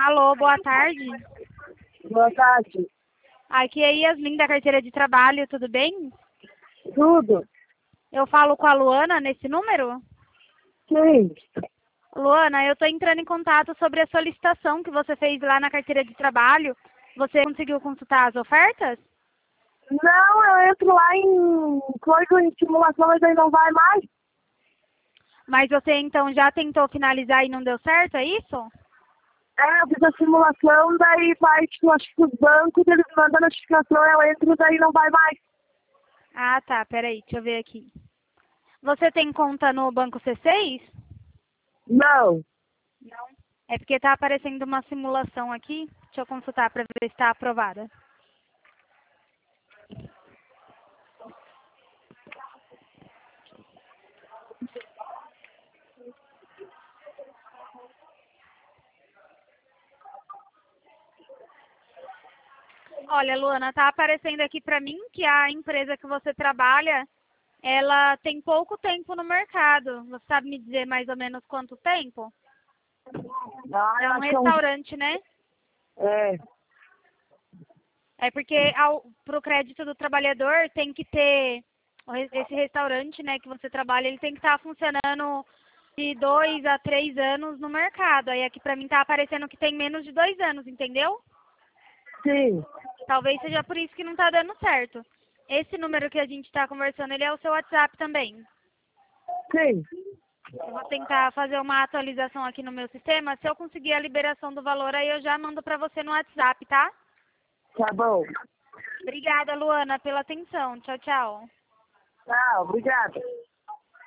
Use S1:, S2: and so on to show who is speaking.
S1: Alô, boa tarde.
S2: Boa tarde.
S1: Aqui é Yasmin da carteira de trabalho, tudo bem?
S2: Tudo?
S1: Eu falo com a Luana nesse número?
S2: Sim.
S1: Luana, eu estou entrando em contato sobre a solicitação que você fez lá na carteira de trabalho. Você conseguiu consultar as ofertas?
S2: Não, eu entro lá em coisa em simulação, mas aí não vai mais.
S1: Mas você então já tentou finalizar e não deu certo, é isso?
S2: Eu fiz a simulação, daí vai, tipo, acho que os bancos, eles mandam a notificação, eu entro, daí não vai mais.
S1: Ah, tá, peraí, deixa eu ver aqui. Você tem conta no Banco C6?
S2: Não.
S1: Não. É porque está aparecendo uma simulação aqui. Deixa eu consultar para ver se está aprovada. Olha, Luana, tá aparecendo aqui para mim que a empresa que você trabalha, ela tem pouco tempo no mercado. Você sabe me dizer mais ou menos quanto tempo?
S2: Ah,
S1: É
S2: eu
S1: um
S2: acho que é
S1: restaurante, né?
S2: É.
S1: É porque para o crédito do trabalhador tem que ter esse restaurante, né, que você trabalha, ele tem que estar funcionando de 2 a 3 anos no mercado. Aí aqui para mim tá aparecendo que tem menos de 2 anos, entendeu?
S2: Sim.
S1: Talvez seja por isso que não tá dando certo. Esse número que a gente está conversando, ele é o seu WhatsApp também.
S2: Sim.
S1: Eu vou tentar fazer uma atualização aqui no meu sistema. Se eu conseguir a liberação do valor, aí eu já mando para você no WhatsApp, tá?
S2: Tá bom.
S1: Obrigada, Luana, pela atenção. Tchau, tchau.
S2: Tá, obrigada.